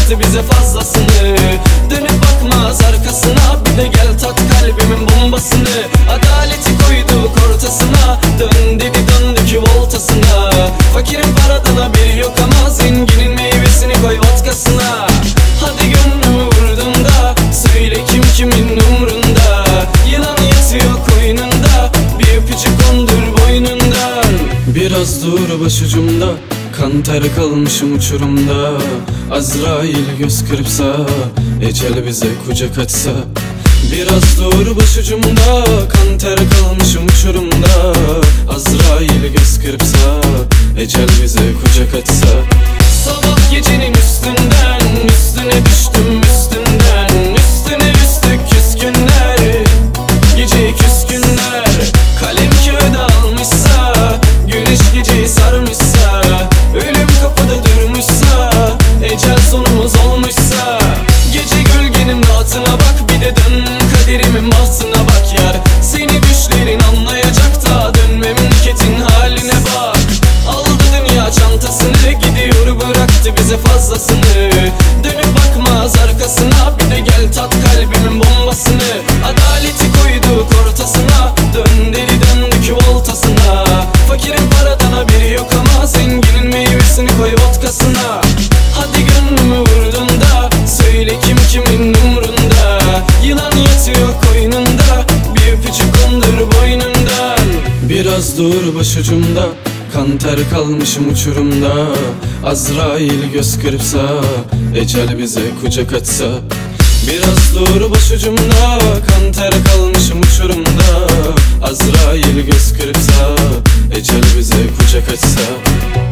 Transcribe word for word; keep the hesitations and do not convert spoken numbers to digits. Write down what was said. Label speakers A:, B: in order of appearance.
A: bıraktı bize fazlasını. Dönüp bakmaz arkasına, bir de gel tat kalbimin bombasını. Adaleti koyduk ortasına, dön dedi döndük voltasına. Fakirin paradan haberi yok ama zenginin meyvesini koy vodkasına. Hadi gönlümü vurdum da söyle kim kimin umrunda. Yılan yatıyor koynunda, bir öpücük kondur boynundan. Biraz dur başucumda, kan ter kalmışım uçurumda. Azrail göz kırpsa, ecel bize kucak açsa. Biraz dur başucumda, kan ter kalmışım uçurumda. Azrail göz kırpsa, ecel bize kucak açsa. Sabah gecenin üstünden, üstüne düştüm üstünden. Üstüne üstlük küskünler, gece küskünler. Kalem kağıda almışsa, güneş geceyi sarmışsa. Ölüm kapıda durmuşsa, ecel sonumuz olmuşsa. Gece gölgenin rahatına bak, bir de dön kaderimin bahtına bak yar. Seni düşlerin anlayacak da, dön memleketin haline bak. Aldı dünya çantasını, gidiyor bıraktı bize fazlasını. Dönüp bakmaz arkasına, bir de gel tat kalbimin bombasını. Adaleti koyduk ortasına, dön deli döndük voltasına. Fakirin paradan haberi yok ama zenginin meyvesini koy vodkasına. Hadi gönlümü vurdun da söyle kim kimin umrunda. Yılan yatıyor koynunda, bir öpücük kondur boynundan. Biraz dur başucumda, kan ter kalmışım uçurumda. Azrail göz kırpsa, ecel bize kucak açsa. Biraz dur başucumda, kan ter kalmışım uçurumda. Azrail göz kırpsa, ecel bize kucak açsa.